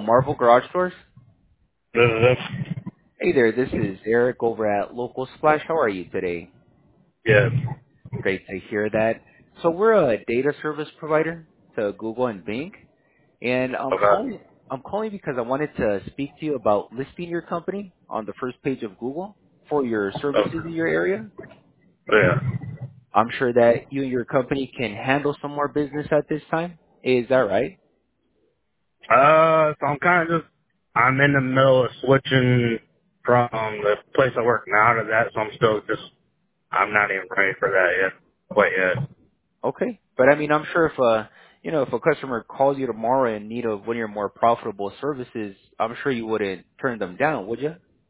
Marvel Garage Doors. This is it. Hey there, this is Eric over at Local Splash. How are you today? Yes. Great to hear that. So we're a data service provider to Google and Bing, and Okay. I'm calling because I wanted to speak to you about listing your company on the first page of Google for your services Okay. in your area. Yeah. I'm sure that you and your company can handle some more business at this time. Is that right? So I'm kind of I'm in the middle of switching from the place I work now to that, so I'm not even ready for that yet. Quite yet. Okay. But I mean, I'm sure if if a customer calls you tomorrow in need of one of your more profitable services, I'm sure you wouldn't turn them down, would you?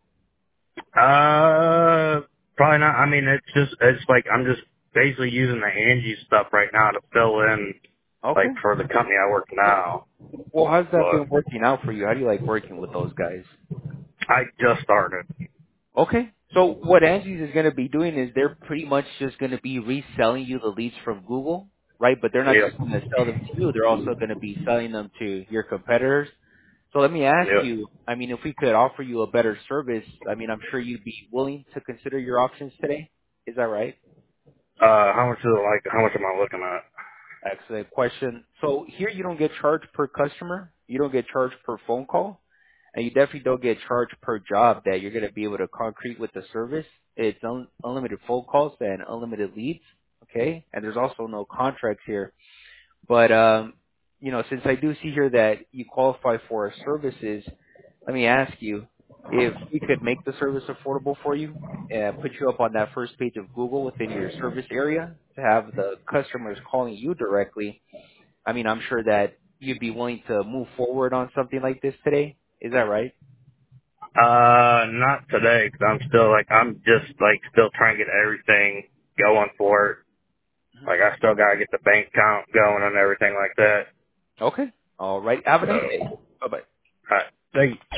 Probably not. I mean, it's like I'm just basically using the Angie stuff right now to fill in, like, Okay. for the company I work now. Well, how's that been But working out for you? How do you like working with those guys? I just started. Okay. So what Angie's is going to be doing is they're pretty much just going to be reselling you the leads from Google, right? But they're not just Yep. going to sell them to you. They're also going to be selling them to your competitors. So let me ask Yep. you, I mean, if we could offer you a better service, I mean, I'm sure you'd be willing to consider your options today. Is that right? How much is it like? How much am I looking at? Excellent question. So here you don't get charged per customer. You don't get charged per phone call. And you definitely don't get charged per job that you're going to be able to concrete with the service. It's unlimited phone calls and unlimited leads. Okay. And there's also no contracts here. But, since I do see here that you qualify for our services, let me ask you if we could make the service affordable for you and put you up on that first page of Google within your service area to have the customers calling you directly. I mean, I'm sure that you'd be willing to move forward on something like this today. Is that right? Not today, because I'm just like still trying to get everything going for it. Like I still gotta get the bank account going and everything like that. Okay. All right. Have a So, nice day. Bye-bye. alright. Thank you.